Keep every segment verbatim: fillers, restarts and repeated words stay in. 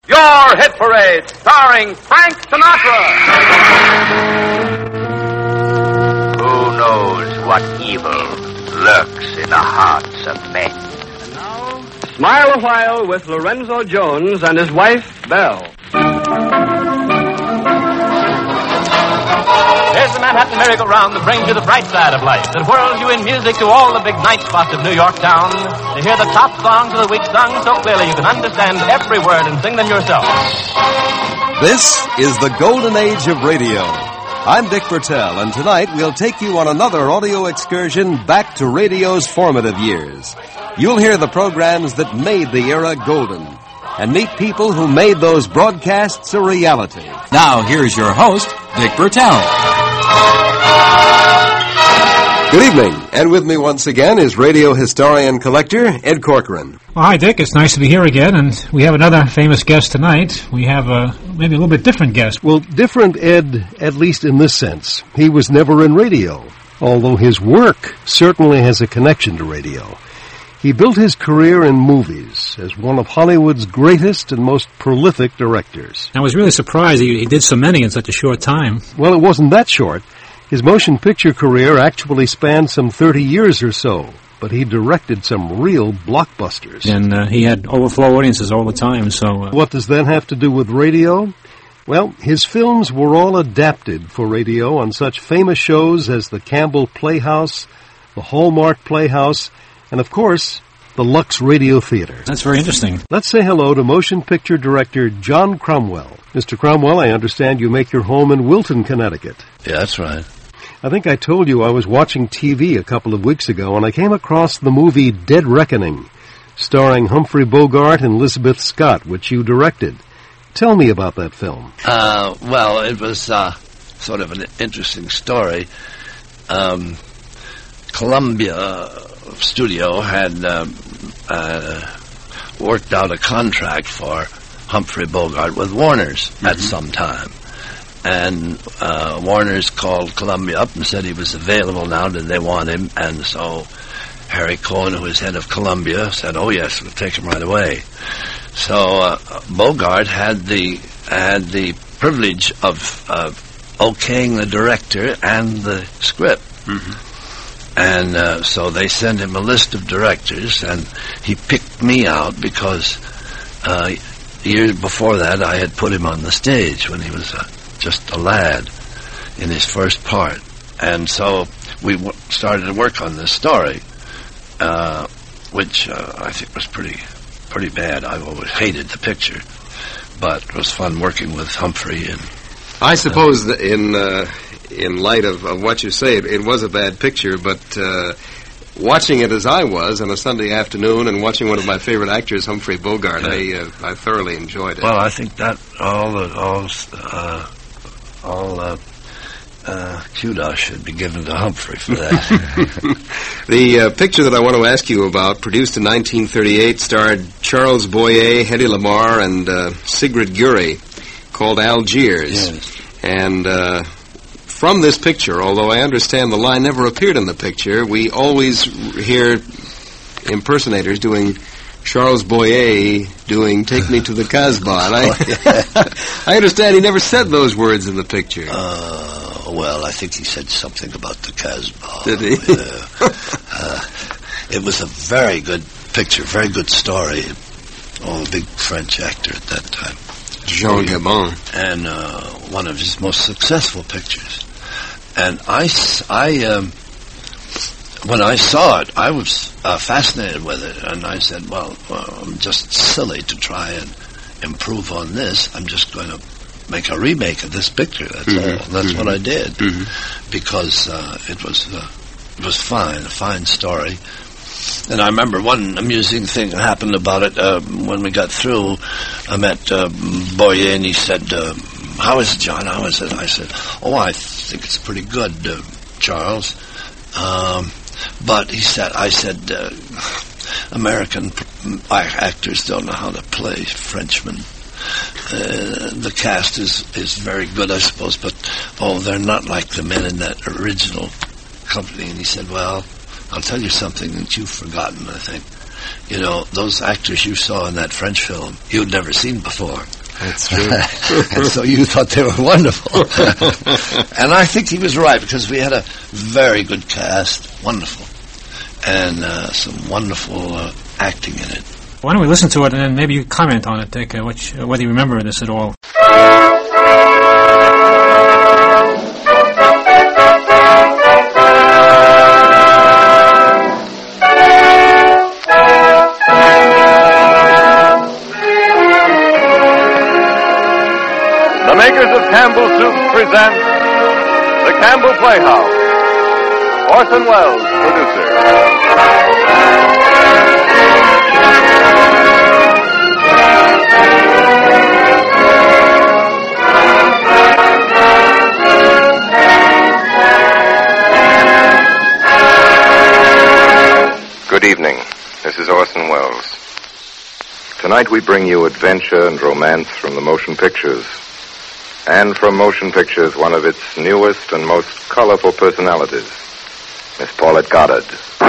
Your Hit Parade, starring Frank Sinatra. Who knows what evil lurks in the hearts of men? And now, Smile a While with Lorenzo Jones and his wife, Belle. There's the Manhattan merry-go-round that brings you the bright side of life, that whirls you in music to all the big night spots of New York town, to hear the top songs of the week sung so clearly you can understand every word and sing them yourself. This is the golden age of radio. I'm Dick Bertel, and tonight we'll take you on another audio excursion back to radio's formative years. You'll hear the programs that made the era golden, and meet people who made those broadcasts a reality. Now, here's your host, Dick Bertel. Good evening, and with me once again is radio historian collector Ed Corcoran. Well, hi, Dick. It's nice to be here again, and we have another famous guest tonight. We have a maybe a little bit different guest. Well, different, Ed, at least in this sense. He was never in radio, although his work certainly has a connection to radio. He built his career in movies as one of Hollywood's greatest and most prolific directors. I was really surprised he, he did so many in such a short time. Well, it wasn't that short. His motion picture career actually spanned some thirty years or so, but he directed some real blockbusters. And uh, he had overflow audiences all the time, so... Uh... What does that have to do with radio? Well, his films were all adapted for radio on such famous shows as the Campbell Playhouse, the Hallmark Playhouse, and, of course, the Lux Radio Theater. That's very interesting. Let's say hello to motion picture director John Cromwell. Mister Cromwell, I understand you make your home in Wilton, Connecticut. Yeah, that's right. I think I told you I was watching T V a couple of weeks ago, and I came across the movie Dead Reckoning, starring Humphrey Bogart and Elizabeth Scott, which you directed. Tell me about that film. Uh, well, it was uh, sort of an interesting story. Um, Columbia Studio had uh, uh, worked out a contract for Humphrey Bogart with Warner's mm-hmm. at some time. And uh, Warner's called Columbia up and said he was available now, did they want him? And so Harry Cohn, who was head of Columbia, said, oh, yes, we'll take him right away. So uh, Bogart had the had the privilege of uh, okaying the director and the script. Mm-hmm. And uh, so they sent him a list of directors, and he picked me out because uh, years before that I had put him on the stage when he was uh, just a lad in his first part. And so we w- started to work on this story, uh, which uh, I think was pretty pretty bad. I always hated the picture, but it was fun working with Humphrey. And I suppose that in uh, in light of, of what you say, it, it was a bad picture, but uh, watching it as I was on a Sunday afternoon and watching one of my favorite actors, Humphrey Bogart, yeah. I uh, I thoroughly enjoyed it. Well, I think that all the all uh, all uh, uh, kudos should be given to Humphrey for that. The uh, picture that I want to ask you about, produced in nineteen thirty-eight, starred Charles Boyer, Hedy Lamarr, and uh, Sigrid Guri, called Algiers. Yes. And uh, from this picture, although I understand the line never appeared in the picture, we always hear impersonators doing Charles Boyer doing Take Me to the Casbah. And I, oh, yeah. I understand he never said those words in the picture. Uh, well, I think he said something about the Casbah. Did he? Uh, uh, it was a very good picture, very good story. Oh, a big French actor at that time. Jean Gabon. And uh, one of his most successful pictures. And I, I um, when I saw it, I was uh, fascinated with it. And I said, well, well, I'm just silly to try and improve on this. I'm just going to make a remake of this picture. That's mm-hmm. all. That's mm-hmm. what I did. Mm-hmm. Because uh, it was uh, it was fine, a fine story. And I remember one amusing thing that happened about it. Uh, when we got through, I met uh, Boyer, and he said, uh, how is it, John? How is it? I said, oh, I think it's pretty good, uh, Charles. Um, but he said, I said, uh, American actors don't know how to play Frenchmen. Uh, the cast is, is very good, I suppose, but, oh, they're not like the men in that original company. And he said, well, I'll tell you something that you've forgotten, I think. You know, those actors you saw in that French film, you'd never seen before. That's true. And so you thought they were wonderful. And I think he was right, because we had a very good cast, wonderful, and uh, some wonderful uh, acting in it. Why don't we listen to it, and then maybe you comment on it, Dick, uh, which, uh, whether you remember this at all. The makers of Campbell Soup present The Campbell Playhouse. Orson Welles, producer. Good evening. This is Orson Welles. Tonight we bring you adventure and romance from the motion pictures. And from motion pictures, one of its newest and most colorful personalities, Miss Paulette Goddard.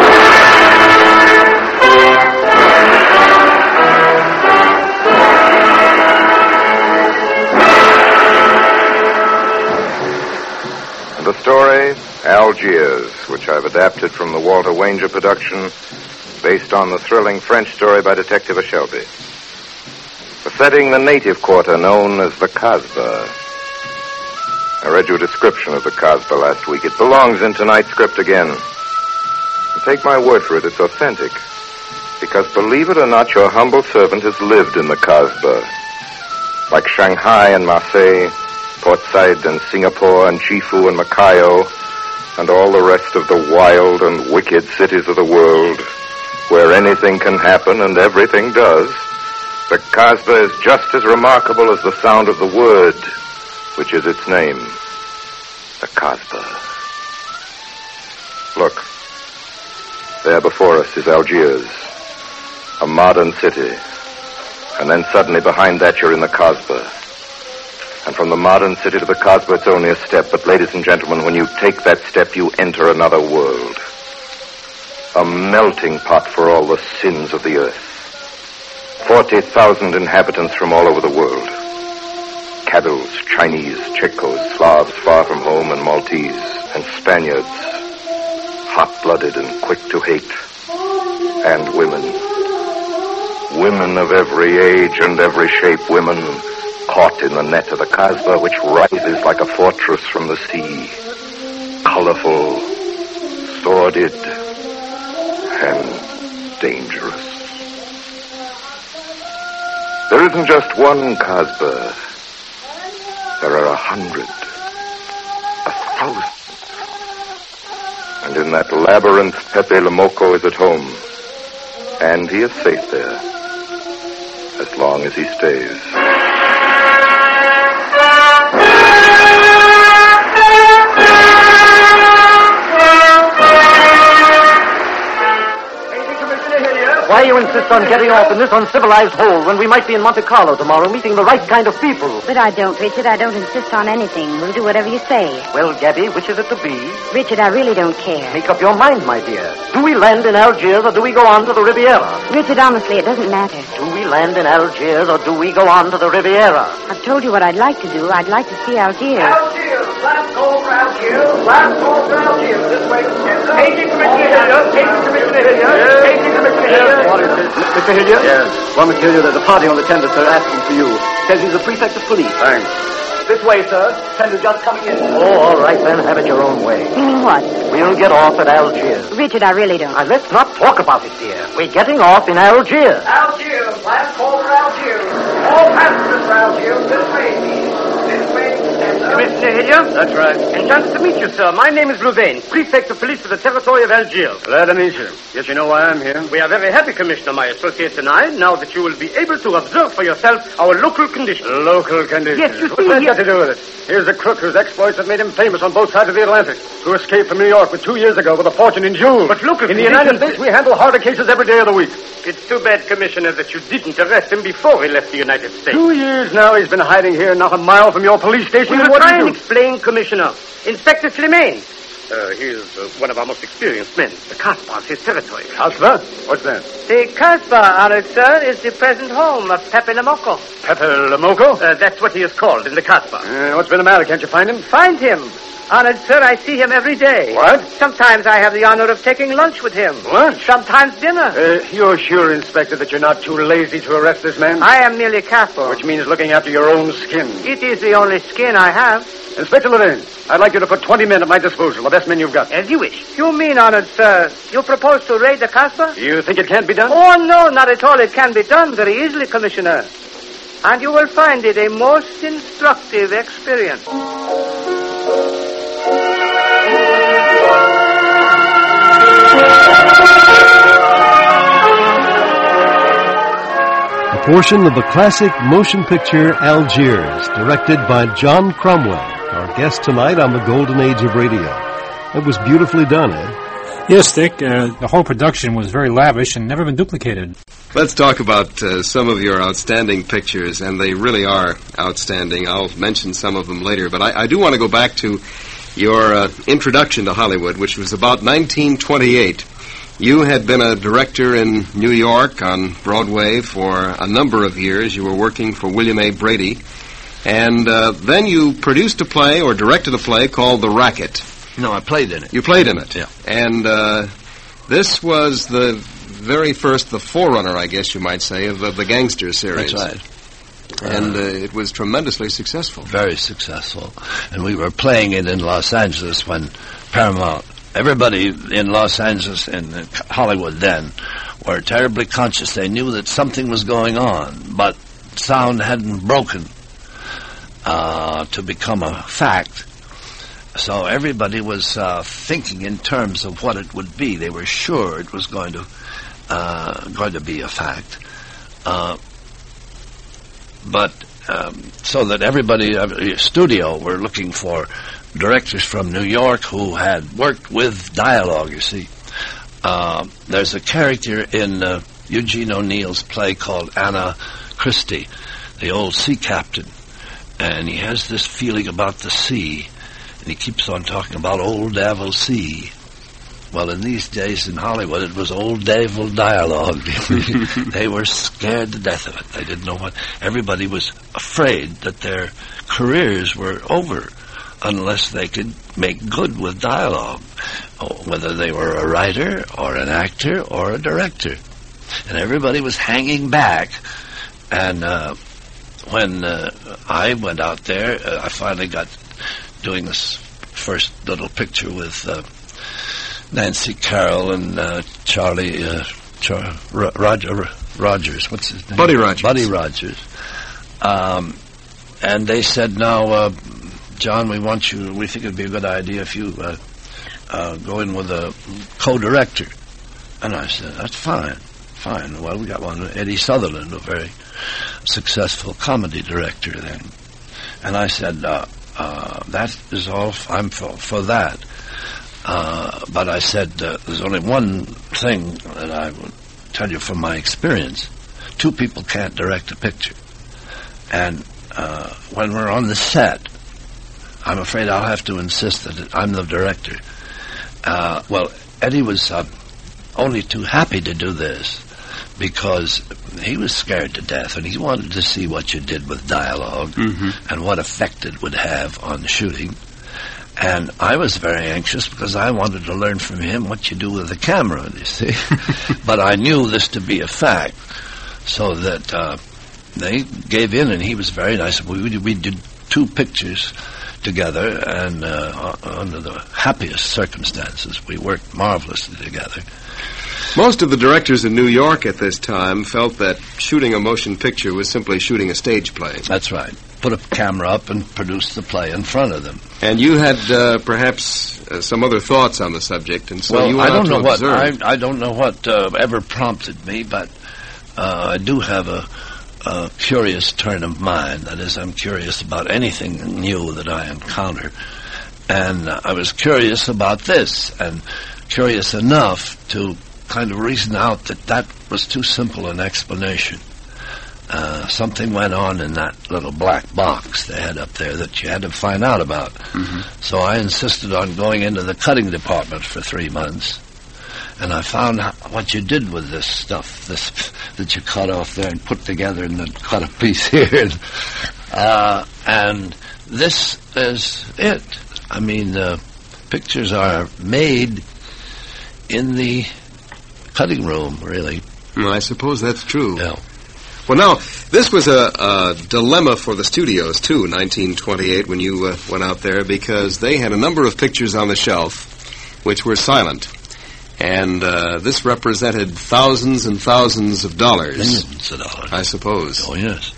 And the story, Algiers, which I've adapted from the Walter Wanger production, based on the thrilling French story by Detective Shelby. The setting, the native quarter known as the Kasbah. I read you a description of the Kasbah last week. It belongs in tonight's script again. And take my word for it, it's authentic. Because believe it or not, your humble servant has lived in the Kasbah. Like Shanghai and Marseille, Port Said and Singapore and Chifu and Macao, and all the rest of the wild and wicked cities of the world, where anything can happen and everything does, the Kasbah is just as remarkable as the sound of the word, which is its name, the Kasbah. Look, there before us is Algiers, a modern city, and then suddenly behind that you're in the Kasbah. And from the modern city to the Kasbah, it's only a step, but ladies and gentlemen, when you take that step, you enter another world. A melting pot for all the sins of the earth. Forty thousand inhabitants from all over the world. Kabyles, Chinese, Chicos, Slavs far from home, and Maltese, and Spaniards, hot-blooded and quick to hate, and women. Women of every age and every shape, women caught in the net of the Kasbah, which rises like a fortress from the sea, colorful, sordid, and dangerous. There isn't just one Kasbah. There are a hundred, a thousand. And in that labyrinth, Pepe Lemoko is at home. And he is safe there, as long as he stays. Why you insist on getting off in this uncivilized hole when we might be in Monte Carlo tomorrow meeting the right kind of people? But I don't, Richard. I don't insist on anything. We'll do whatever you say. Well, Gabby, which is it to be? Richard, I really don't care. Make up your mind, my dear. Do we land in Algiers or do we go on to the Riviera? Richard, honestly, it doesn't matter. Do we land in Algiers or do we go on to the Riviera? I've told you what I'd like to do. I'd like to see Algiers. Algiers! Last call for Algiers! Last call for Algiers! This way, Paging Commissioner Hilliard! Paging Commissioner Hilliard! Paging Commissioner Hilliard! What is it? Mister Hilliard? Yes. Want to tell you there's a party on the tender, sir, asking for you. Says he's the prefect of police. Thanks. This way, sir. Tender's just coming in. Oh, all right, then. Have it your own way. You mean what? We'll get off at Algiers. Richard, I really don't. Now, let's not talk about it, dear. We're getting off in Algiers. Algiers! Last call for Algiers! All passengers for Algiers! This way, please. This way, Commissioner Hilliard? That's right. Enchanted to meet you, sir. My name is Louvain, Prefect of Police for the territory of Algiers. Glad to meet you. Guess you know why I'm here? We are very happy, Commissioner, my associates and I, now that you will be able to observe for yourself our local conditions. Local conditions? Yes, you What's see, that he- got to do with it? Here's a crook whose exploits have made him famous on both sides of the Atlantic, who escaped from New York with two years ago with a fortune in jewels. But local In the conditions- United States, we handle harder cases every day of the week. It's too bad, Commissioner, that you didn't arrest him before he left the United States. Two years now he's been hiding here not a mile from your police station. We and will what try do you and do? explain, Commissioner. Inspector Slimane, Uh, he is uh, one of our most experienced men. The Kasbah, his territory. Kasbah? What's that? The Kasbah, honored sir, is the present home of Pepe Lamoko. Pepe Lamoko? Uh, that's what he is called in the Kasbah. Uh, what's been the matter? Can't you find him? Find him? Honored sir, I see him every day. What? Sometimes I have the honor of taking lunch with him. What? Sometimes dinner. Uh, you're sure, Inspector, that you're not too lazy to arrest this man? I am merely careful. Which means looking after your own skin. It is the only skin I have. Inspector Levine, I'd like you to put twenty men at my disposal, the best men you've got. As you wish. You mean, honored sir, you propose to raid the Kasbah? You think it can't be done? Oh, no, not at all. It can be done very easily, Commissioner. And you will find it a most instructive experience. A portion of the classic motion picture Algiers, directed by John Cromwell, our guest tonight on the Golden Age of Radio. It was beautifully done, Ed. Yes, Dick. Uh, the whole production was very lavish and never been duplicated. Let's talk about uh, some of your outstanding pictures, and they really are outstanding. I'll mention some of them later, but I, I do want to go back to your uh, introduction to Hollywood, which was about nineteen twenty-eight. You had been a director in New York on Broadway for a number of years. You were working for William A. Brady. And uh, then you produced a play or directed a play called The Racket. No, I played in it. You played in it? Yeah. And uh, this was the very first, the forerunner, I guess you might say, of, of the Gangster series. That's right. And uh, it was tremendously successful. Very successful. And we were playing it in Los Angeles when Paramount, everybody in Los Angeles and Hollywood then were terribly conscious. They knew that something was going on, but sound hadn't broken uh, to become a fact. So everybody was uh, thinking in terms of what it would be. They were sure it was going to uh, going to be a fact. Uh, but um, so that everybody, uh, studio, were looking for directors from New York who had worked with dialogue, you see. Uh, there's a character in uh, Eugene O'Neill's play called Anna Christie, the old sea captain. And he has this feeling about the sea, and he keeps on talking about Old Devil Sea. Well, in these days in Hollywood, it was Old Devil dialogue. They were scared to death of it. They didn't know what... Everybody was afraid that their careers were over unless they could make good with dialogue, whether they were a writer or an actor or a director. And everybody was hanging back. And uh, when uh, I went out there, uh, I finally got doing this first little picture with uh, Nancy Carroll and uh, Charlie uh, Char- Ro- Roger Rogers. What's his name? Buddy Rogers. Buddy Rogers. Um, and they said, now, uh, John, we want you, we think it'd be a good idea if you uh, uh, go in with a co-director. And I said, that's fine, fine. Well, we got one, Eddie Sutherland, a very successful comedy director then. And I said, uh, uh, that is all, f- I'm for, for that. Uh, but I said, uh, there's only one thing that I will tell you from my experience. Two people can't direct a picture. And uh, when we're on the set, I'm afraid I'll have to insist that I'm the director. Uh, well, Eddie was uh, only too happy to do this because he was scared to death and he wanted to see what you did with dialogue mm-hmm. and what effect it would have on shooting. And I was very anxious because I wanted to learn from him what you do with the camera, you see. But I knew this to be a fact, so that uh, they gave in, and he was very nice. We, we did two pictures together, and uh, under the happiest circumstances, we worked marvelously together. Most of the directors in New York at this time felt that shooting a motion picture was simply shooting a stage play. That's right. Put a camera up and produce the play in front of them. And you had uh, perhaps uh, some other thoughts on the subject, and so well, you went I don't out know to what observe. I, I don't know what uh, ever prompted me, but uh, I do have a, a curious turn of mind. That is, I'm curious about anything new that I encounter, and uh, I was curious about this, and curious enough to kind of reason out that that was too simple an explanation. uh, something went on in that little black box they had up there that you had to find out about. Mm-hmm. So I insisted on going into the cutting department for three months. And I found how, what you did with this stuff, this that you cut off there and put together and then cut a piece here. And, uh, and this is it. I mean, the pictures are made in the cutting room, really. Well, I suppose that's true. Yeah. Well, now, this was a, a dilemma for the studios, too, in nineteen twenty-eight, when you uh, went out there, because they had a number of pictures on the shelf which were silent. And uh, this represented thousands and thousands of dollars. Millions of dollars. I suppose. Oh, yes.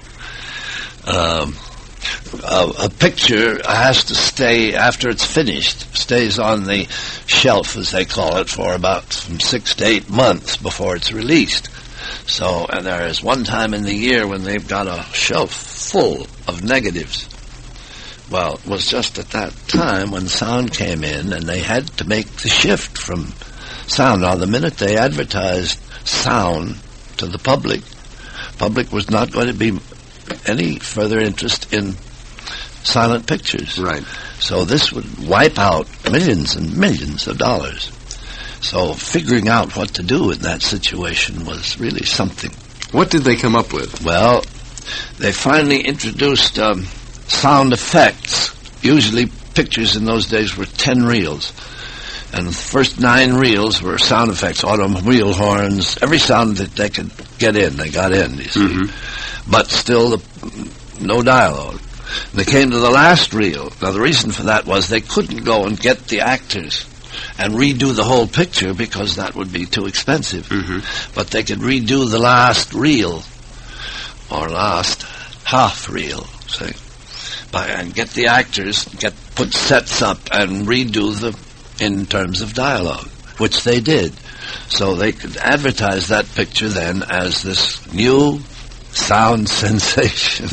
Um, a, a picture has to stay, after it's finished, stays on the shelf, as they call it, for about from six to eight months before it's released. So, and there is one time in the year when they've got a shelf full of negatives. Well, it was just at that time when sound came in, and they had to make the shift from sound. Now, the minute they advertised sound to the public, public was not going to be any further interest in silent pictures. Right. So this would wipe out millions and millions of dollars. So figuring out what to do in that situation was really something. What did they come up with? Well, they finally introduced um, sound effects. Usually pictures in those days were ten reels. And the first nine reels were sound effects, automobile horns, every sound that they could get in, they got in, you see. Mm-hmm. But still, the, no dialogue. And they came to the last reel. Now, the reason for that was they couldn't go and get the actors and redo the whole picture because that would be too expensive. Mm-hmm. But they could redo the last reel, or last half reel, say, by, and get the actors, get put sets up and redo the in terms of dialogue, which they did. So they could advertise that picture then as this new sound sensation.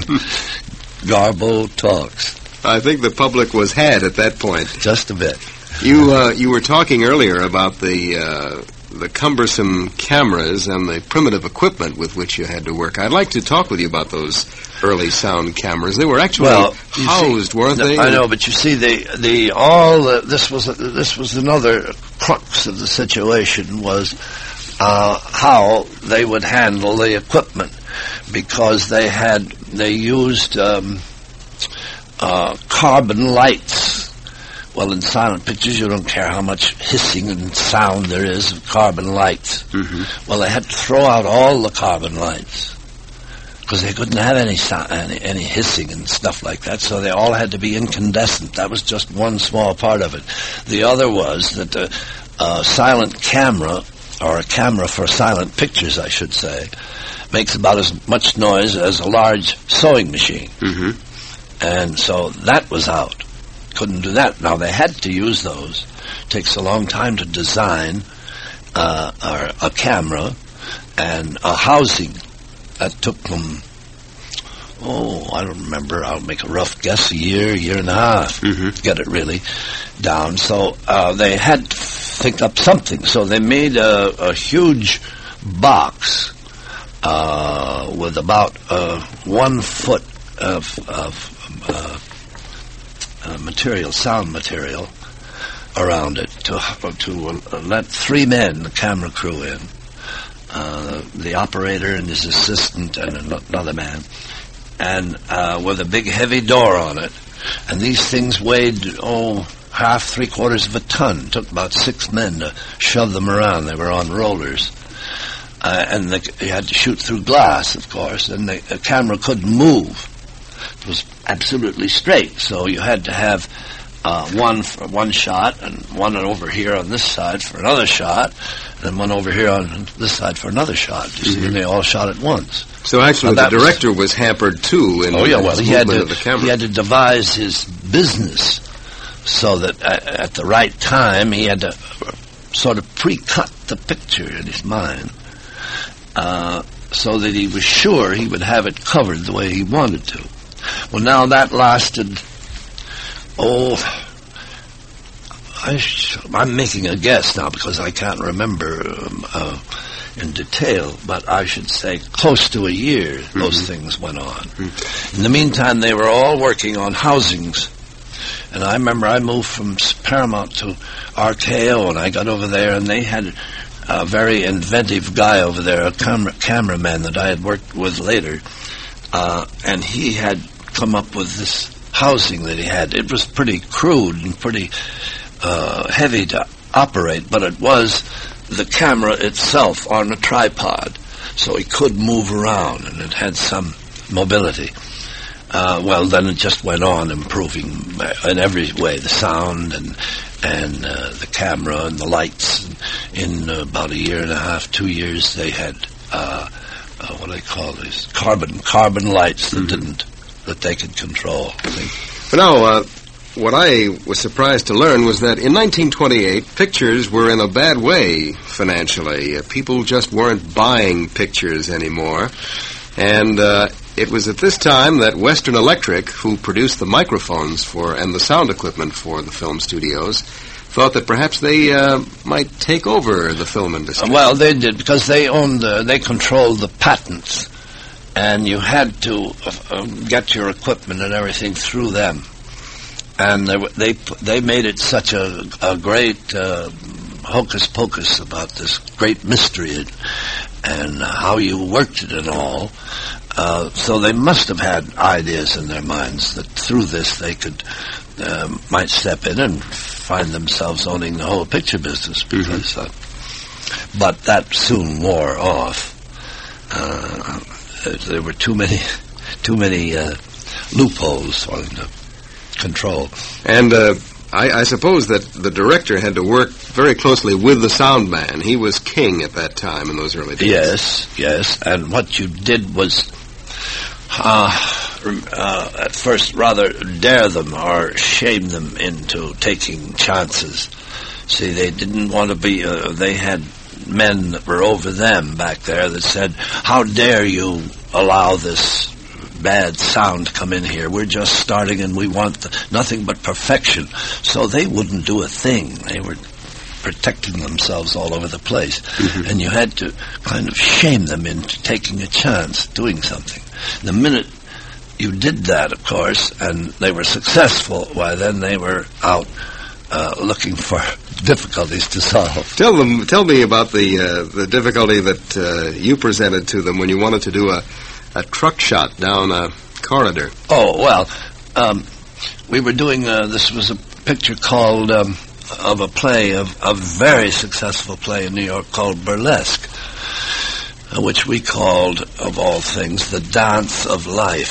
Garbo talks. I think the public was had at that point. Just a bit. You uh, you were talking earlier about the uh, the cumbersome cameras and the primitive equipment with which you had to work. I'd like to talk with you about those early sound cameras. They were actually well, housed, see, weren't no, they? I know, but you see, the the all uh, this was uh, this was another crux of the situation was uh, how they would handle the equipment, because they had they used um, uh, carbon lights. Well, in silent pictures, you don't care how much hissing and sound there is of carbon lights. Mm-hmm. Well, they had to throw out all the carbon lights because they couldn't have any, sound, any any hissing and stuff like that, so they all had to be incandescent. That was just one small part of it. The other was that the uh, silent camera, or a camera for silent pictures, I should say, makes about as much noise as a large sewing machine. Mm-hmm. And so that was out. Couldn't do that. Now, they had to use those. It takes a long time to design uh, a, a camera and a housing. That took them, oh, I don't remember. I'll make a rough guess, a year, year and a half mm-hmm. to get it really down. So uh, they had to think up something. So they made a, a huge box uh, with about uh, one foot of, of uh, Uh, material, sound material, around it to to uh, let three men, the camera crew, in, uh, the operator and his assistant and another man, and uh, with a big heavy door on it. And these things weighed, oh, half, three quarters of a ton. It took about six men to shove them around. They were on rollers. Uh, and the, you had to shoot through glass, of course, and the, the camera couldn't move. It was absolutely straight, so you had to have uh, one for one shot, and one over here on this side for another shot, and then one over here on this side for another shot. You mm-hmm. see, and they all shot at once. So actually, the director was, was hampered too in oh yeah, well his he had movement to of the camera. he had to devise his business so that uh, at the right time he had to sort of pre-cut the picture in his mind, uh, so that he was sure he would have it covered the way he wanted to. Well, now that lasted, oh, I sh- I'm making a guess now because I can't remember. Um, uh, in detail, but I should say close to a year mm-hmm. those things went on. Mm-hmm. In the meantime, they were all working on housings. And I remember I moved from Paramount to R K O, and I got over there, and they had a very inventive guy over there, a camera, cameraman that I had worked with later, uh, and he had come up with this housing that he had. It was pretty crude and pretty uh, heavy to operate, but it was the camera itself on a tripod, so it could move around, and it had some mobility. Uh, well, then it just went on improving in every way, the sound and and uh, the camera and the lights. In uh, about a year and a half, two years, they had uh, uh, what do they call these carbon carbon lights that mm-hmm. didn't that they could control. But now, uh, what I was surprised to learn was that in nineteen twenty-eight, pictures were in a bad way financially. Uh, people just weren't buying pictures anymore, and uh, it was at this time that Western Electric, who produced the microphones for and the sound equipment for the film studios, thought that perhaps they uh, might take over the film industry. Uh, well, they did, because they owned, the, they controlled the patents, and you had to uh, get your equipment and everything through them. And they they they made it such a, a great uh, hocus pocus about this great mystery and how you worked it and all. Uh, so they must have had ideas in their minds that through this they could um, might step in and find themselves owning the whole picture business. Because, mm-hmm. uh, but that soon wore off. Uh, there were too many too many uh, loopholes for them to control. And uh, I, I suppose that the director had to work very closely with the sound man. He was king at that time in those early days. Yes, yes. And what you did was uh, uh, at first rather dare them or shame them into taking chances. See, they didn't want to be, uh, they had men that were over them back there that said, how dare you allow this bad sound to come in here? We're just starting and we want the, nothing but perfection. So they wouldn't do a thing. They were protecting themselves all over the place. Mm-hmm. And you had to kind of shame them into taking a chance, doing something. The minute you did that, of course, and they were successful, why then they were out uh, looking for difficulties to solve. Tell them, tell me about the uh, the difficulty that uh, you presented to them when you wanted to do a a truck shot down a corridor. Oh, well, um, we were doing, uh, this was a picture called, um, of a play, of a very successful play in New York called Burlesque, uh, which we called, of all things, The Dance of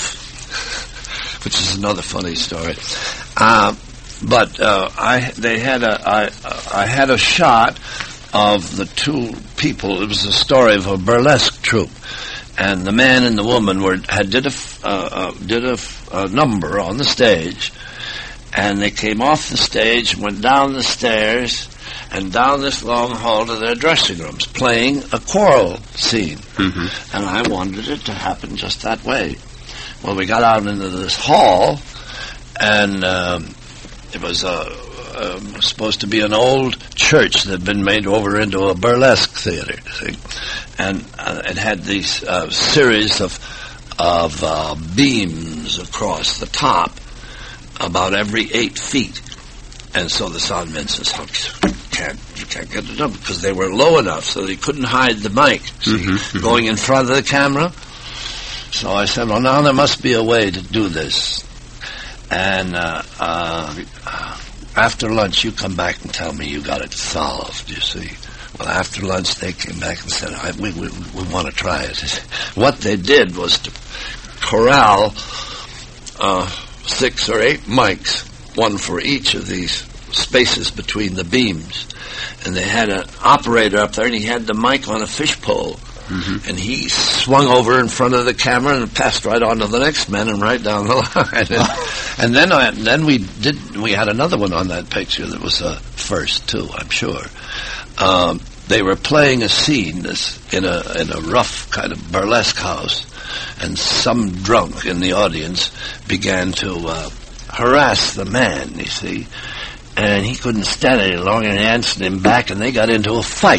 Life, which is another funny story. Uh, but uh, I, they had a, I, I had a shot of the two people. It was a story of a burlesque troupe. And the man and the woman were had did a uh, uh, did a, a number on the stage, and they came off the stage, went down the stairs, and down this long hall to their dressing rooms, playing a choral scene. Mm-hmm. And I wanted it to happen just that way. Well, we got out into this hall, and um, it was a. Uh, supposed to be an old church that had been made over into a burlesque theater, see? And uh, it had these uh, series of of uh, beams across the top, about every eight feet. And so the sound man says, oh, you can't, you can't get it up, because they were low enough so they couldn't hide the mic, see, mm-hmm, going in front of the camera. So I said, well, now there must be a way to do this. And uh, uh, after lunch, you come back and tell me you got it solved, you see. Well, after lunch, they came back and said, I, we, we, we want to try it. What they did was to corral uh, six or eight mics, one for each of these spaces between the beams. And they had an operator up there, and he had the mic on a fishpole. Mm-hmm. And he swung over in front of the camera and passed right on to the next man and right down the line. and, and then I, then we did we had another one on that picture that was a first too, I'm sure. Um, they were playing a scene this, in a in a rough kind of burlesque house, and some drunk in the audience began to uh, harass the man, you see, and he couldn't stand it any longer, and he answered him back, and they got into a fight.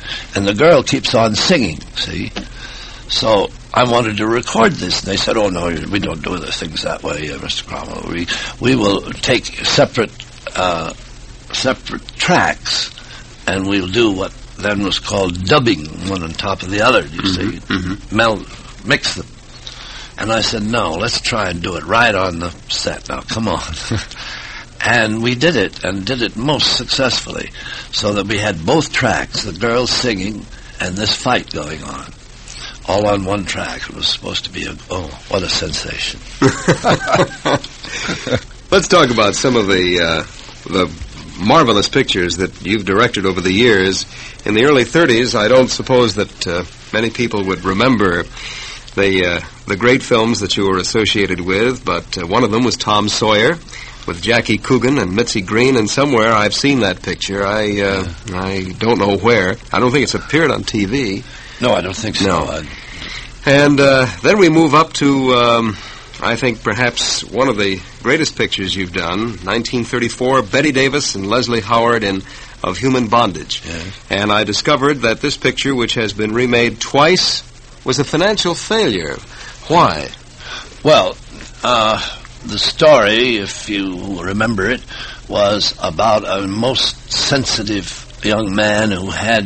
And the girl keeps on singing, see? So I wanted to record this. And they said, oh, no, we don't do the things that way, uh, Mister Cromwell. We, we will take separate, uh, separate tracks, and we'll do what then was called dubbing, one on top of the other, you mm-hmm, see? Mm-hmm. Meld, mix them. And I said, no, let's try and do it right on the set. Now, come on. And we did it, and did it most successfully, so that we had both tracks, the girls singing and this fight going on, all on one track. It was supposed to be a, oh, what a sensation. Let's talk about some of the uh, the marvelous pictures that you've directed over the years. In the early thirties, I don't suppose that uh, many people would remember the uh, the great films that you were associated with, but uh, one of them was Tom Sawyer with Jackie Coogan and Mitzi Green, and somewhere I've seen that picture. I uh, yeah. I don't know where. I don't think it's appeared on T V. No, I don't think so. No. I'd... And uh, then we move up to, um, I think, perhaps one of the greatest pictures you've done, nineteen thirty-four, Betty Davis and Leslie Howard in Of Human Bondage. Yes. And I discovered that this picture, which has been remade twice, was a financial failure. Why? Well, uh, the story, if you remember it, was about a most sensitive young man who had,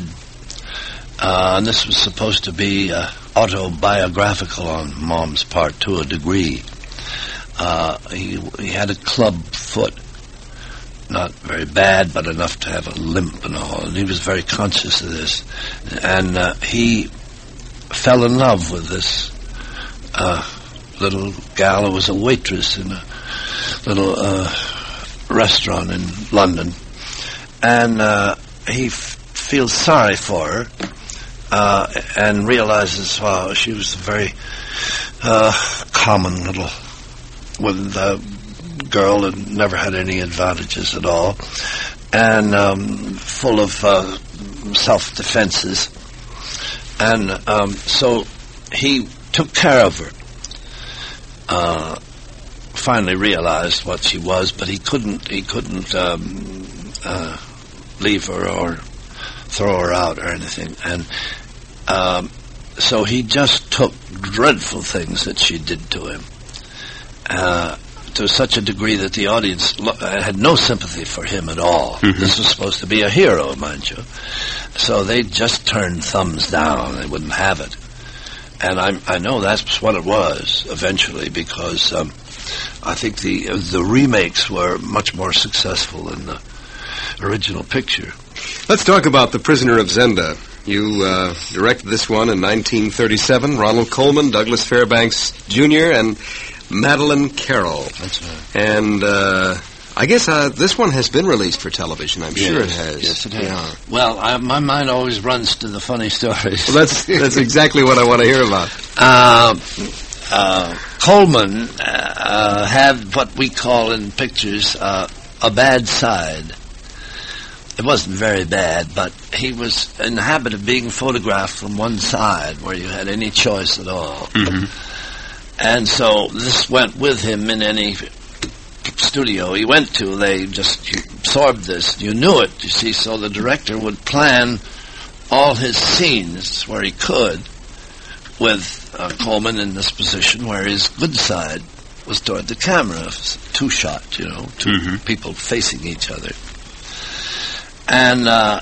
uh, and this was supposed to be uh, autobiographical on Mom's part to a degree. Uh, he, he had a club foot, not very bad, but enough to have a limp and all, and he was very conscious of this. And uh, he fell in love with this uh, little gal who was a waitress in a little uh, restaurant in London. And uh, he f- feels sorry for her uh, and realizes, wow, she was a very uh, common little with, uh, girl and never had any advantages at all, and um, full of uh, self-defenses. And um, so he took care of her. Uh, finally realized what she was, but he couldn't. He couldn't um, uh, leave her or throw her out or anything. And um, so he just took dreadful things that she did to him, uh, to such a degree that the audience lo- had no sympathy for him at all. Mm-hmm. This was supposed to be a hero, mind you. So they just turned thumbs down. They wouldn't have it. And I, I know that's what it was eventually, because um, I think the uh, the remakes were much more successful than the original picture. Let's talk about The Prisoner of Zenda. You uh, directed this one in nineteen thirty-seven. Ronald Colman, Douglas Fairbanks Junior, and Madeleine Carroll. That's right. And uh, I guess uh, this one has been released for television. I'm yes. sure it has. Yes, it has. Yeah. Well, I, my mind always runs to the funny stories. Well, that's that's exactly what I want to hear about. Uh, uh, Coleman uh, uh, had what we call in pictures uh, a bad side. It wasn't very bad, but he was in the habit of being photographed from one side where you had any choice at all. Mm-hmm. And so this went with him in any studio he went to. They just absorbed this. You knew it, you see, so the director would plan all his scenes where he could with uh, Coleman in this position where his good side was toward the camera. Two shot, you know, two mm-hmm. people facing each other. And uh,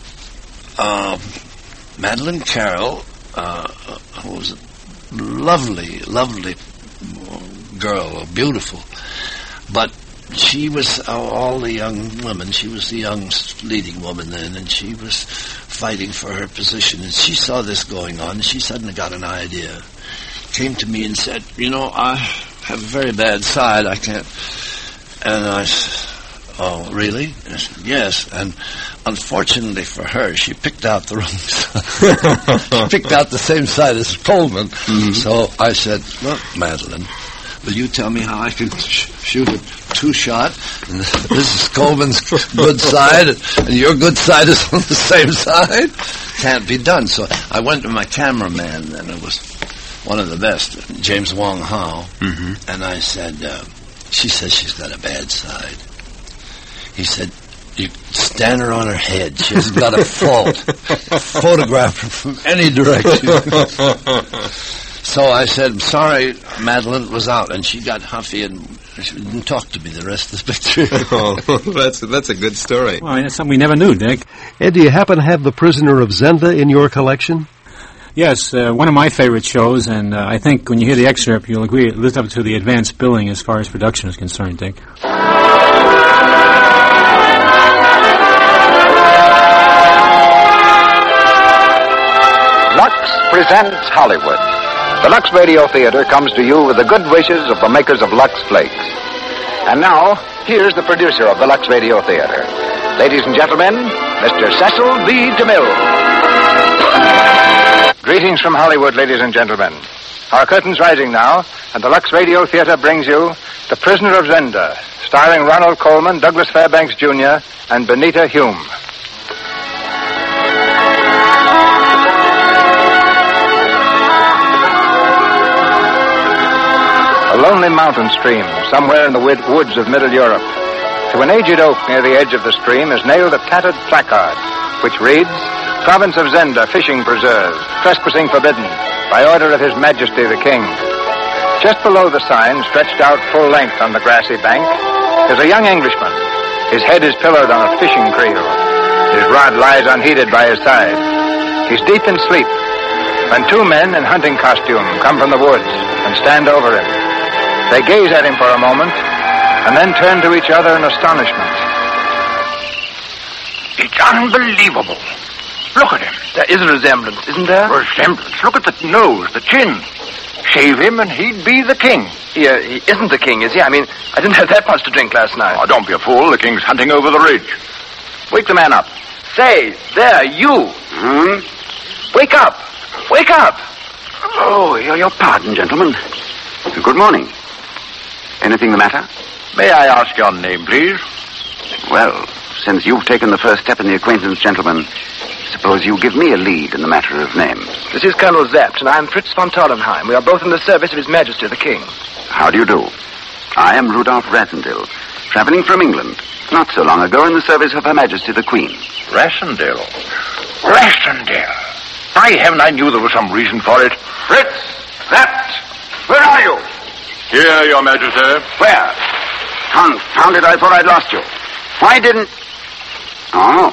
uh, Madeleine Carroll, uh, who was a lovely, lovely girl, beautiful, but she was uh, all the young women. She was the young leading woman then, and she was fighting for her position. And she saw this going on, and she suddenly got an idea. Came to me and said, "You know, I have a very bad side. I can't." And I said, "Oh, really?" I said, "Yes." And unfortunately for her, she picked out the wrong side. She picked out the same side as Coleman. Mm-hmm. So I said, "Look, Madeleine, will you tell me how I can sh- shoot a two-shot? And this is Coleman's good side, and your good side is on the same side? Can't be done." So I went to my cameraman, and it was one of the best, James Wong Howe, mm-hmm. and I said, uh, "She says she's got a bad side." He said, You stand her on her head. She's got a fault. Photograph her from any direction. So I said, sorry, Madeline was out, and she got huffy and she didn't talk to me the rest of the picture. Oh, that's, that's a good story. Well, that's something we never knew, Dick. Ed, do you happen to have The Prisoner of Zenda in your collection? Yes, uh, one of my favorite shows, and uh, I think when you hear the excerpt, you'll agree it lived up to the advanced billing as far as production is concerned, Dick. Lux presents Hollywood. The Lux Radio Theater comes to you with the good wishes of the makers of Lux Flakes. And now, here's the producer of the Lux Radio Theater. Ladies and gentlemen, Mister Cecil B. DeMille. Greetings from Hollywood, ladies and gentlemen. Our curtain's rising now, and the Lux Radio Theater brings you The Prisoner of Zenda, starring Ronald Colman, Douglas Fairbanks, Junior, and Benita Hume. A lonely mountain stream, somewhere in the woods of Middle Europe. To an aged oak near the edge of the stream is nailed a tattered placard, which reads, Province of Zenda, Fishing Preserve, Trespassing Forbidden, by order of His Majesty the King. Just below the sign, stretched out full length on the grassy bank, is a young Englishman. His head is pillowed on a fishing creel. His rod lies unheeded by his side. He's deep in sleep, when two men in hunting costume come from the woods and stand over him. They gaze at him for a moment, and then turn to each other in astonishment. It's unbelievable. Look at him. There is a resemblance, isn't there? Resemblance. Look at the nose, the chin. Shave him and he'd be the king. He, uh, he isn't the king, is he? I mean, I didn't have that much to drink last night. Oh, don't be a fool. The king's hunting over the ridge. Wake the man up. Say, there, you. Hmm? Wake up. Wake up. Oh, your, your pardon, gentlemen. Good morning. Anything the matter? May I ask your name, please? Well, since you've taken the first step in the acquaintance, gentlemen, suppose you give me a lead in the matter of names. This is Colonel Zapt, and I am Fritz von Taulenheim. We are both in the service of His Majesty the King. How do you do? I am Rudolph Rassendyll, traveling from England, not so long ago in the service of Her Majesty the Queen. Rassendyll? Rassendyll? By heaven, I knew there was some reason for it. Fritz! Zapt! Where are you? Here, Your Majesty. Where? Confound it, I thought I'd lost you. Why didn't... Oh.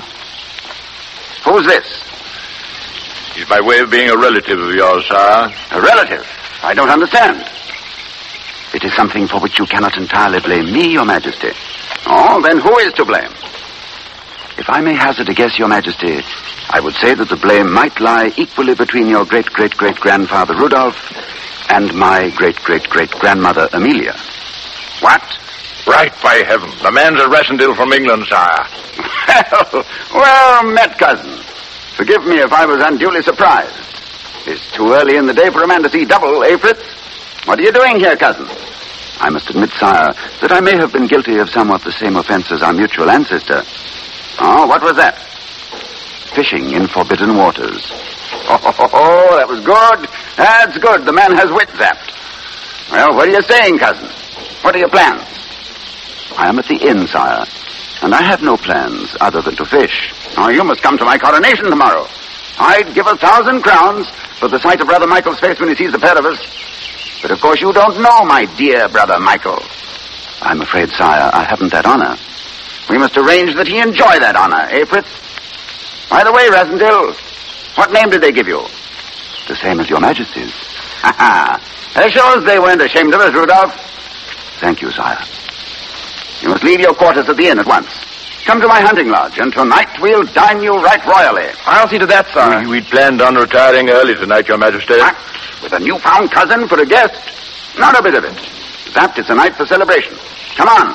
Who's this? He's by way of being a relative of yours, sire. A relative? I don't understand. It is something for which you cannot entirely blame me, Your Majesty. Oh, then who is to blame? If I may hazard a guess, Your Majesty, I would say that the blame might lie equally between your great-great-great-grandfather Rudolph and my great-great-great-grandmother Amelia. What? Right, by heaven. The man's a Rassendyll from England, sire. Well, well met, cousin. Forgive me if I was unduly surprised. It's too early in the day for a man to see double, eh, Fritz? What are you doing here, cousin? I must admit, sire, that I may have been guilty of somewhat the same offense as our mutual ancestor. Oh, what was that? Fishing in forbidden waters. Oh, oh, oh, oh, that was good. That's good. The man has wit, Zapt. Well, what are you saying, cousin? What are your plans? I am at the inn, sire, and I have no plans other than to fish. Oh, you must come to my coronation tomorrow. I'd give a thousand crowns for the sight of Brother Michael's face when he sees the pair of us. But of course you don't know my dear Brother Michael. I'm afraid, sire, I haven't that honor. We must arrange that he enjoy that honor, eh, Fritz? By the way, Rassendyll, what name did they give you? The same as Your Majesty's. Ha ha. That shows they weren't ashamed of us, Rudolph. Thank you, sire. You must leave your quarters at the inn at once. Come to my hunting lodge, and tonight we'll dine you right royally. I'll see to that, sire. We, we'd planned on retiring early tonight, Your Majesty. What? With a newfound cousin for a guest? Not a bit of it. That is a night for celebration. Come on.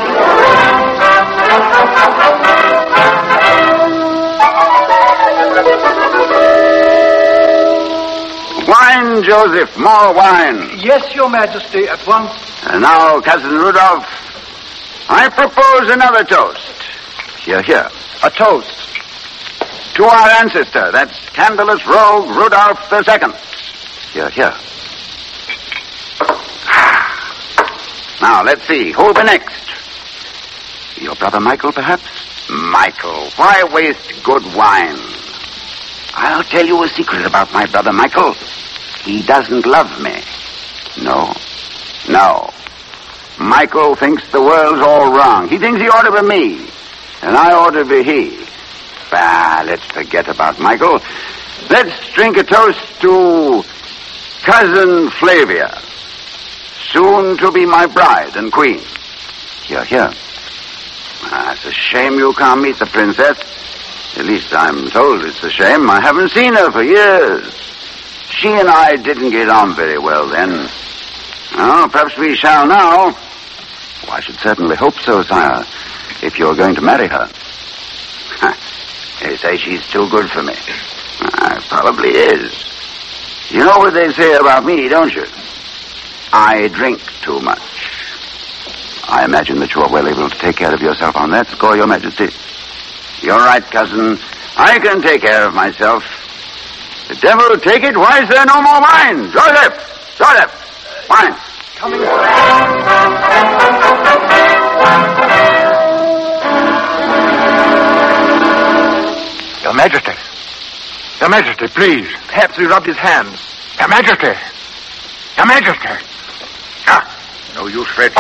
Wine, Joseph, more wine. Yes, Your Majesty, at once. And now, Cousin Rudolph, I propose another toast. Here, here. A toast. To our ancestor, that scandalous rogue Rudolph the Second. Here, here. Now, let's see. Who'll be next? Your brother Michael, perhaps? Michael, why waste good wine? I'll tell you a secret about my brother Michael. He doesn't love me. No. No. Michael thinks the world's all wrong. He thinks he ought to be me, and I ought to be he. Bah, let's forget about Michael. Let's drink a toast to Cousin Flavia, soon to be my bride and queen. Here, here. Ah, it's a shame you can't meet the princess. At least I'm told it's a shame. I haven't seen her for years. She and I didn't get on very well then. Oh, perhaps we shall now. Oh, I should certainly hope so, sire, if you're going to marry her. They say she's too good for me. Uh, probably is. You know what they say about me, don't you? I drink too much. I imagine that you're well able to take care of yourself on that score, Your Majesty. You're right, cousin. I can take care of myself. The devil take it, why is there no more wine? Joseph! Joseph! Wine! Coming. Your Majesty. Your Majesty, please. Perhaps we rubbed his hands. Your Majesty. Your Majesty. Ah, no use, Fred.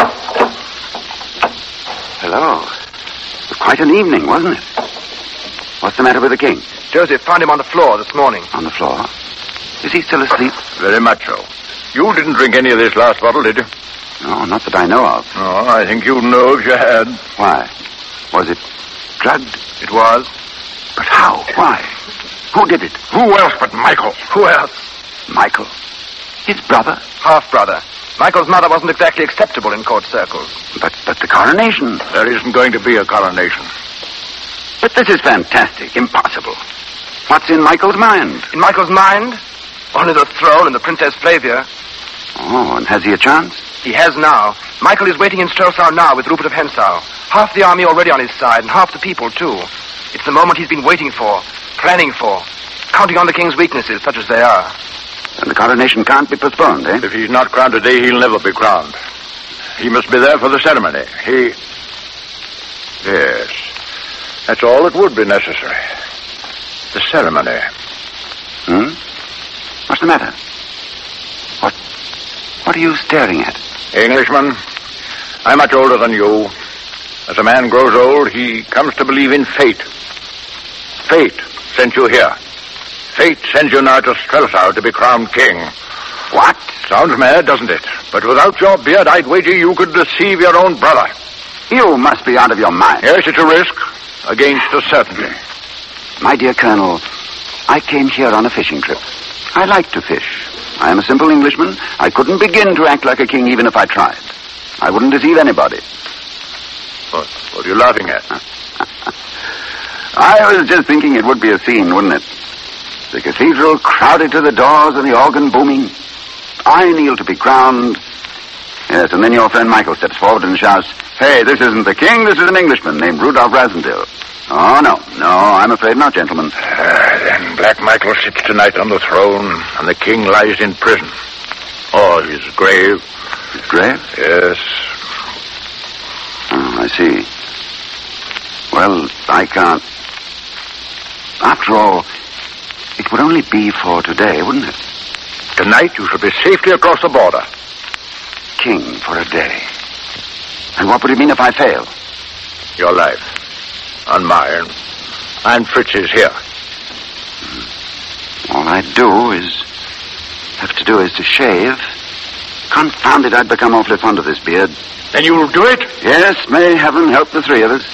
Hello. Quite an evening, wasn't it? What's the matter with the king? Joseph found him on the floor this morning. On the floor? Is he still asleep? Very much so. You didn't drink any of this last bottle, did you? No, not that I know of. No, I think you'd know if you had. Why? Was it drugged? It was. But how? Why? Who did it? Who else but Michael? Who else? Michael. His brother? Half-brother. Michael's mother wasn't exactly acceptable in court circles. But, but the coronation. There isn't going to be a coronation. But this is fantastic. Impossible. What's in Michael's mind? In Michael's mind? Only the throne and the Princess Flavia. Oh, and has he a chance? He has now. Michael is waiting in Strelsau now with Rupert of Hentzau. Half the army already on his side, and half the people, too. It's the moment he's been waiting for, planning for, counting on the king's weaknesses, such as they are. And the coronation can't be postponed, eh? If he's not crowned today, he'll never be crowned. He must be there for the ceremony. He... Yes. That's all that would be necessary. The ceremony. Hmm? What's the matter? What... What are you staring at? Englishman, I'm much older than you. As a man grows old, he comes to believe in fate. Fate sent you here. Fate sends you now to Strelsau to be crowned king. What? Sounds mad, doesn't it? But without your beard, I'd wager you could deceive your own brother. You must be out of your mind. Yes, it's a risk against a certainty. My dear Colonel, I came here on a fishing trip. I like to fish. I am a simple Englishman. I couldn't begin to act like a king even if I tried. I wouldn't deceive anybody. What, what are you laughing at? I was just thinking it would be a scene, wouldn't it? The cathedral crowded to the doors and the organ booming. I kneel to be crowned. Yes, and then your friend Michael steps forward and shouts, "Hey, this isn't the king, this is an Englishman named Rudolph Rassendyll." Oh, no, no, I'm afraid not, gentlemen. Uh, then Black Michael sits tonight on the throne, and the king lies in prison. Or his grave. His grave? Yes. Oh, I see. Well, I can't... After all, it would only be for today, wouldn't it? Tonight you should be safely across the border. King for a day. And what would it mean if I fail? Your life. On mine. And Fritz's here. All I'd do is... have to do is to shave. Confound it, I'd become awfully fond of this beard. Then you'll do it? Yes, may heaven help the three of us.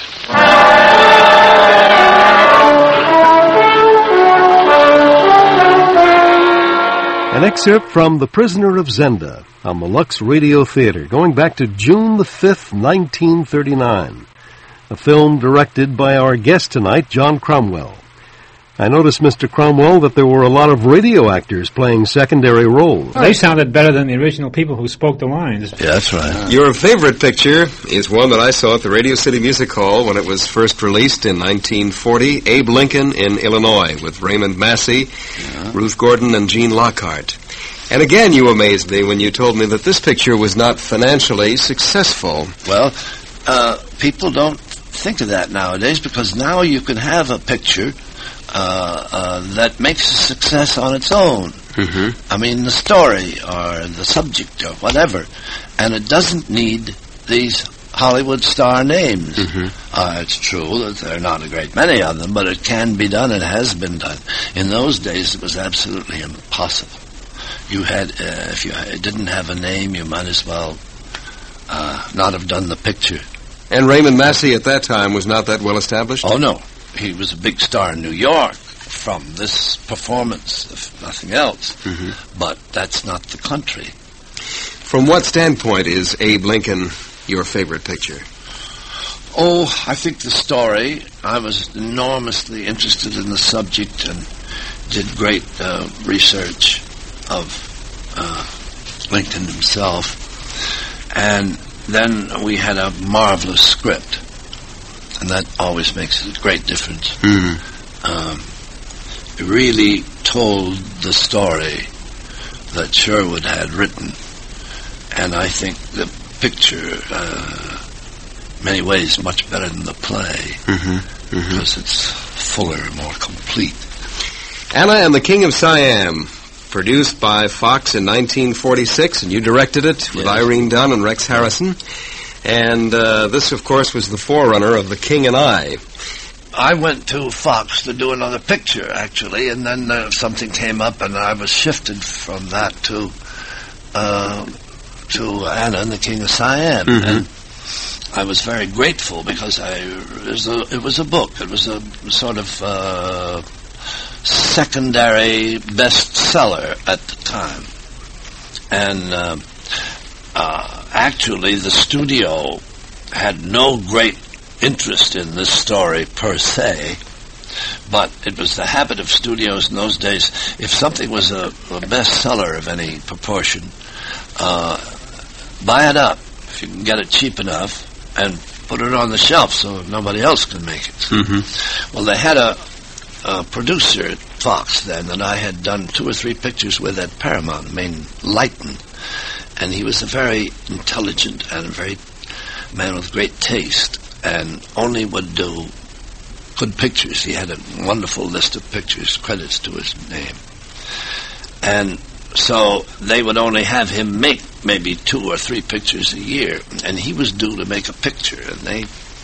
An excerpt from The Prisoner of Zenda on the Lux Radio Theater, going back to June the fifth, nineteen thirty-nine. A film directed by our guest tonight, John Cromwell. I noticed, Mister Cromwell, that there were a lot of radio actors playing secondary roles. They sounded better than the original people who spoke the lines. Yeah, that's right. Your favorite picture is one that I saw at the Radio City Music Hall when it was first released in nineteen forty, Abe Lincoln in Illinois, with Raymond Massey, yeah. Ruth Gordon, and Gene Lockhart. And again, you amazed me when you told me that this picture was not financially successful. Well, uh, people don't think of that nowadays, because now you can have a picture uh, uh, that makes a success on its own. Mm-hmm. I mean, the story or the subject or whatever, and it doesn't need these Hollywood star names. Mm-hmm. Uh, it's true that there are not a great many of them, but it can be done and has been done. In those days, it was absolutely impossible. You had, uh, if you didn't have a name, you might as well uh, not have done the picture. And Raymond Massey at that time was not that well established? Oh, no. He was a big star in New York from this performance, if nothing else. Mm-hmm. But that's not the country. From what standpoint is Abe Lincoln your favorite picture? Oh, I think the story. I was enormously interested in the subject and did great uh, research of uh, Lincoln himself. And then we had a marvelous script. And that always makes a great difference. Mm-hmm. Um, it really told the story that Sherwood had written. And I think the picture, uh, many ways, much better than the play. Mm-hmm. Mm-hmm. Because it's fuller, more complete. Anna and the King of Siam, produced by Fox in nineteen forty-six, and you directed it with Yes. Irene Dunn and Rex Harrison. And uh, this, of course, was the forerunner of The King and I. I went to Fox to do another picture, actually, and then uh, something came up, and I was shifted from that to uh, to Anna and the King of Siam. Mm-hmm. And I was very grateful because I it was a, it was a book. It was a sort of uh, secondary bestseller at the time. And uh, uh, actually, the studio had no great interest in this story per se, but it was the habit of studios in those days. If something was a, a bestseller of any proportion, uh, buy it up if you can get it cheap enough and put it on the shelf so nobody else can make it. Mm-hmm. Well, they had a, a producer at Fox then that I had done two or three pictures with at Paramount, named Leighton, and he was a very intelligent and a very man with great taste, and only would do good pictures. He had a wonderful list of pictures, credits to his name. And so they would only have him make maybe two or three pictures a year, and he was due to make a picture, and they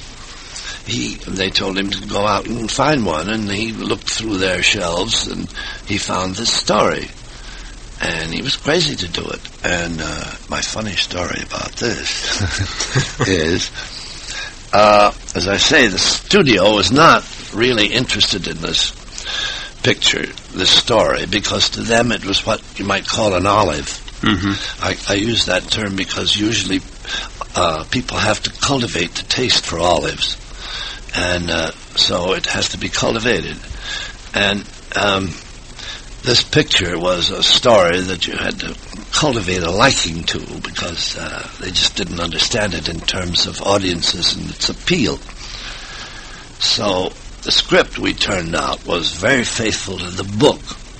he they told him to go out and find one, and he looked through their shelves, and he found this story. And he was crazy to do it. And uh, my funny story about this is, uh, as I say, the studio was not really interested in this picture, this story, because to them it was what you might call an olive. Mm-hmm. I, I use that term because usually uh, people have to cultivate the taste for olives. And uh, so it has to be cultivated. And um, this picture was a story that you had to cultivate a liking to because uh, they just didn't understand it in terms of audiences and its appeal. So the script we turned out was very faithful to the book.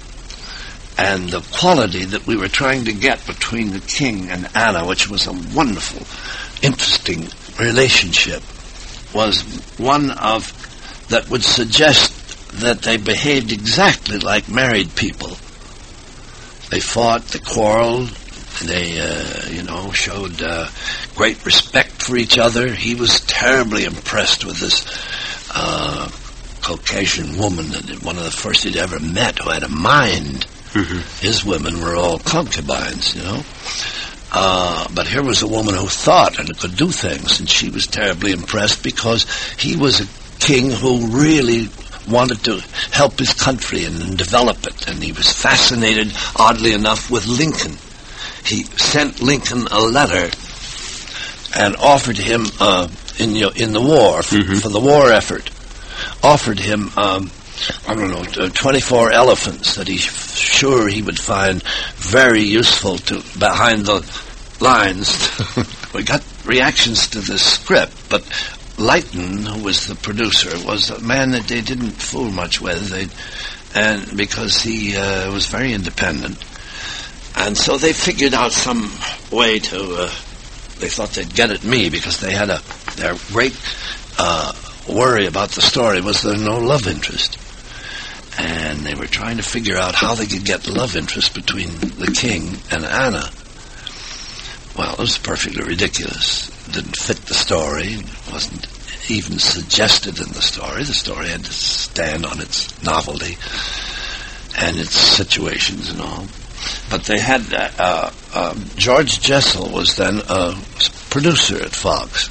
And the quality that we were trying to get between the king and Anna, which was a wonderful, interesting relationship, was one of that would suggest that they behaved exactly like married people. They fought, they quarreled, they, uh, you know, showed uh, great respect for each other. He was terribly impressed with this uh, Caucasian woman, that one of the first he'd ever met, who had a mind. Mm-hmm. His women were all concubines, you know. Uh, but here was a woman who thought and could do things, and she was terribly impressed because he was a king who really wanted to help his country and, and develop it, and he was fascinated, oddly enough, with Lincoln. He sent Lincoln a letter and offered him, uh, in, you know, in the war, for, mm-hmm. for the war effort, offered him, um, I don't know, twenty-four elephants that he's sure he would find very useful to behind the lines. We got reactions to this script, but Leighton, who was the producer, was a man that they didn't fool much with, they, and because he uh, was very independent. And so they figured out some way to, uh, they thought they'd get at me because they had a, their great uh, worry about the story was there no love interest. And they were trying to figure out how they could get love interest between the king and Anna. Well, it was perfectly ridiculous. It didn't fit the story. It wasn't even suggested in the story. The story had to stand on its novelty and its situations and all. But they had, uh, uh, uh, George Jessel was then a producer at Fox.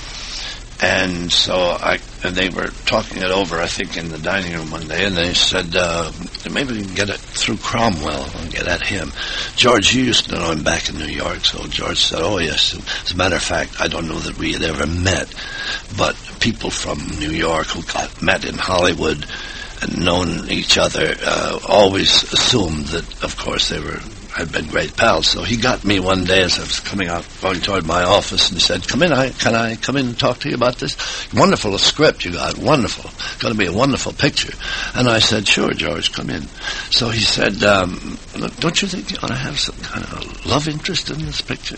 And so I, and they were talking it over, I think, in the dining room one day, and they said, uh, maybe we can get it through Cromwell and get at him. George, you used to know him back in New York, so George said, oh, yes. As a matter of fact, I don't know that we had ever met, but people from New York who got met in Hollywood and known each other uh, always assumed that, of course, they were had been great pals. So he got me one day as I was coming out, going toward my office, and he said, come in, I, can I come in and talk to you about this? Wonderful script you got, wonderful. Going to be a wonderful picture. And I said, sure, George, come in. So he said, um, look, don't you think you ought to have some kind of love interest in this picture?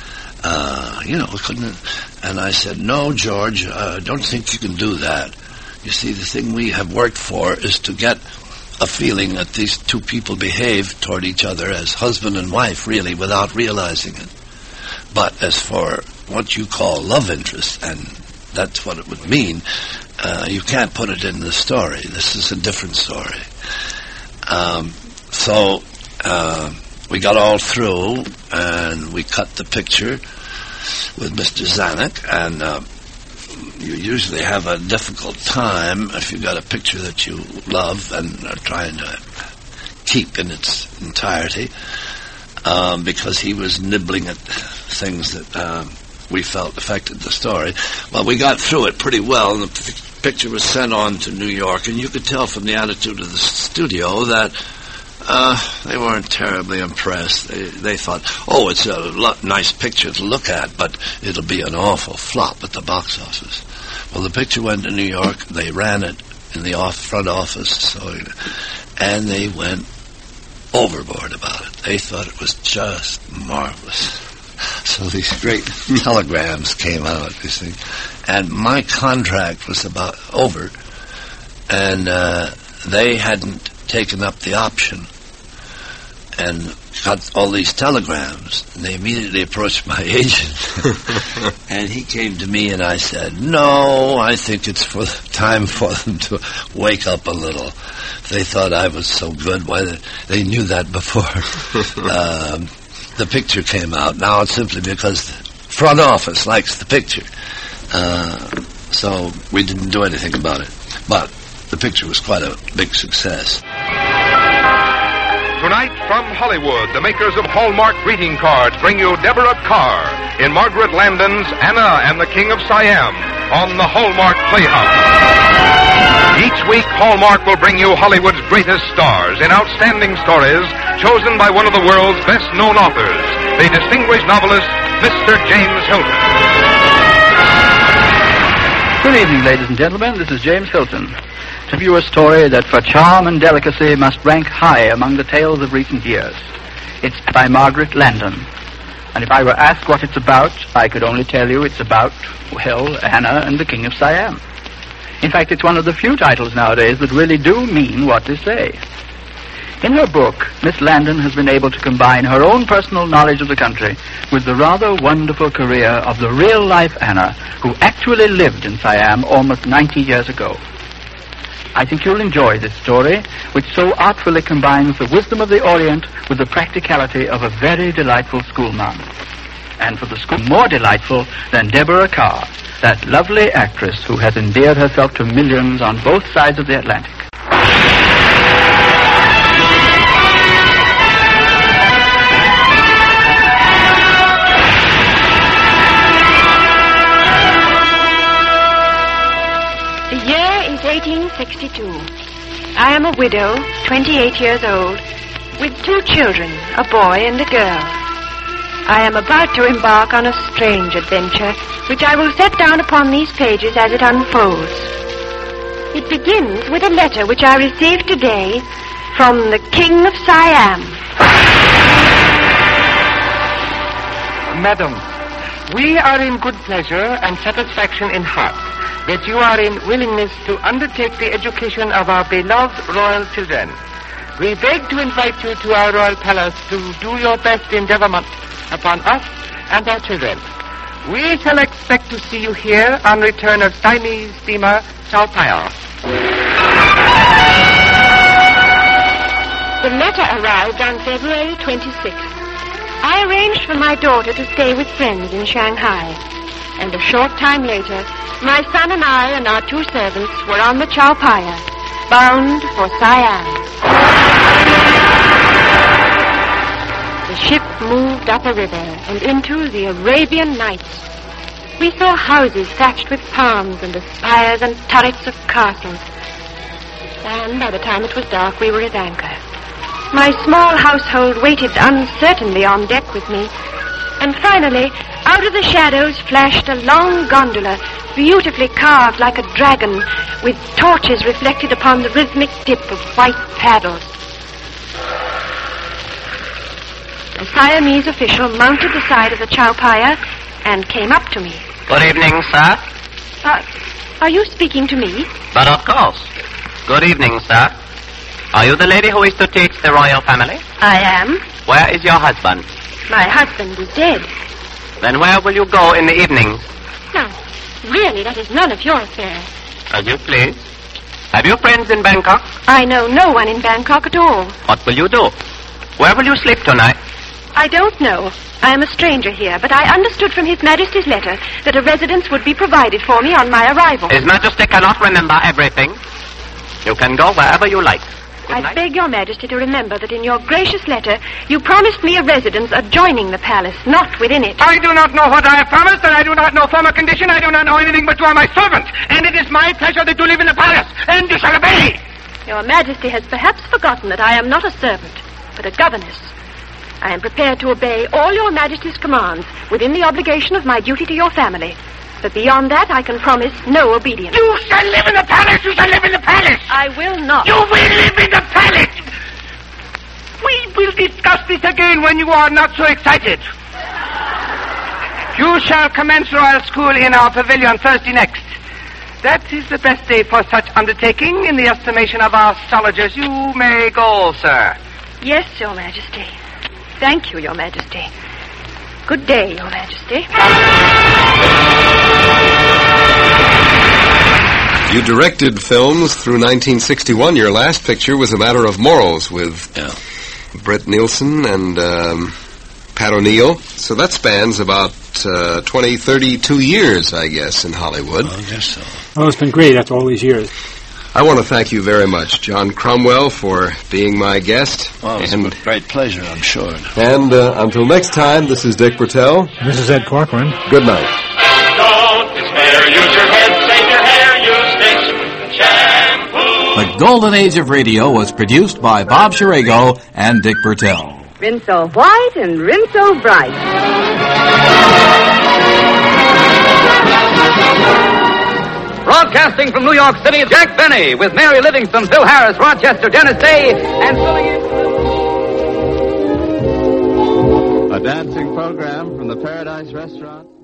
Uh, you know, couldn't it? And I said, no, George, I uh, don't think you can do that. You see, the thing we have worked for is to get a feeling that these two people behave toward each other as husband and wife, really, without realizing it. But as for what you call love interest, and that's what it would mean, uh, you can't put it in the story. This is a different story. Um, so uh, we got all through, and we cut the picture with Mister Zanuck, and uh, you usually have a difficult time if you've got a picture that you love and are trying to keep in its entirety, um, because he was nibbling at things that um, we felt affected the story. Well, we got through it pretty well, and the p- picture was sent on to New York, and you could tell from the attitude of the studio that uh, they weren't terribly impressed. They, they thought, oh, it's a lo- nice picture to look at, but it'll be an awful flop at the box office. Well, the picture went to New York. They ran it in the off front office, so, and they went overboard about it. They thought it was just marvelous. So these great telegrams came out, you see, and my contract was about over, and uh, they hadn't taken up the option and got all these telegrams, and they immediately approached my agent. And he came to me, and I said, no, I think it's for time for them to wake up a little. They thought I was so good. Why, they, they knew that before um, the picture came out. Now it's simply because the front office likes the picture. Uh, so we didn't do anything about it. But the picture was quite a big success. Tonight from Hollywood, the makers of Hallmark greeting cards bring you Deborah Kerr in Margaret Landon's Anna and the King of Siam on the Hallmark Playhouse. Each week, Hallmark will bring you Hollywood's greatest stars in outstanding stories chosen by one of the world's best-known authors, the distinguished novelist, Mister James Hilton. Good evening, ladies and gentlemen. This is James Hilton. To view a story that for charm and delicacy must rank high among the tales of recent years. It's by Margaret Landon. And if I were asked what it's about, I could only tell you it's about, well, Anna and the King of Siam. In fact, it's one of the few titles nowadays that really do mean what they say. In her book, Miss Landon has been able to combine her own personal knowledge of the country with the rather wonderful career of the real-life Anna, who actually lived in Siam almost ninety years ago. I think you'll enjoy this story, which so artfully combines the wisdom of the Orient with the practicality of a very delightful schoolma'am. And for the school, more delightful than Deborah Kerr, that lovely actress who has endeared herself to millions on both sides of the Atlantic. eighteen sixty-two. I am a widow, twenty-eight years old, with two children, a boy and a girl. I am about to embark on a strange adventure, which I will set down upon these pages as it unfolds. It begins with a letter which I received today from the King of Siam. Madam, we are in good pleasure and satisfaction in heart, that you are in willingness to undertake the education of our beloved royal children. We beg to invite you to our royal palace to do your best endeavorment upon us and our children. We shall expect to see you here on return of Siamese steamer Sao Pao. The letter arrived on February twenty-sixth. I arranged for my daughter to stay with friends in Shanghai. And a short time later, my son and I and our two servants were on the Chao Paya, bound for Siam. The ship moved up a river and into the Arabian Nights. We saw houses thatched with palms and the spires and turrets of castles. And by the time it was dark, we were at anchor. My small household waited uncertainly on deck with me. And finally, out of the shadows flashed a long gondola, beautifully carved like a dragon, with torches reflected upon the rhythmic dip of white paddles. A Siamese official mounted the side of the Chao Paya and came up to me. Good evening, sir. Uh, are you speaking to me? But of course. Good evening, sir. Are you the lady who is to teach the royal family? I am. Where is your husband? My husband is dead. Then where will you go in the evenings? No, really, that is none of your affair. As you please. Have you friends in Bangkok? I know no one in Bangkok at all. What will you do? Where will you sleep tonight? I don't know. I am a stranger here, but I understood from His Majesty's letter that a residence would be provided for me on my arrival. His Majesty cannot remember everything. You can go wherever you like. Good I night. beg your Majesty to remember that in your gracious letter you promised me a residence adjoining the palace, not within it. I do not know what I have promised, and I do not know former condition. I do not know anything, but you are my servant, and it is my pleasure that you live in the palace, and you shall obey. Your Majesty has perhaps forgotten that I am not a servant, but a governess. I am prepared to obey all your Majesty's commands within the obligation of my duty to your family. But beyond that, I can promise no obedience. You shall live in the palace! You shall live in the palace! I will not. You will live in the palace! We will discuss this again when you are not so excited. You shall commence royal school in our pavilion Thursday next. That is the best day for such undertaking in the estimation of our soldiers. You may go, sir. Yes, Your Majesty. Thank you, Your Majesty. Good day, Your Majesty. You directed films through nineteen sixty-one. Your last picture was A Matter of Morals with yeah. Brett Nielsen and um, Pat O'Neill. So that spans about uh, twenty, thirty-two years, I guess, in Hollywood. I guess so. Oh, it's been great after all these years. I want to thank you very much, John Cromwell, for being my guest. Well, it's and, a great pleasure, I'm sure. And uh, until next time, this is Dick Bertel. This is Ed Corcoran. Good night. Don't despair, use your head, save your hair, use Dick's shampoo. The Golden Age of Radio was produced by Bob Shirago and Dick Bertel. Rinso white and Rinso bright. Broadcasting from New York City, Jack Benny with Mary Livingston, Phil Harris, Rochester, Dennis Day, and filling in. A dancing program from the Paradise Restaurant.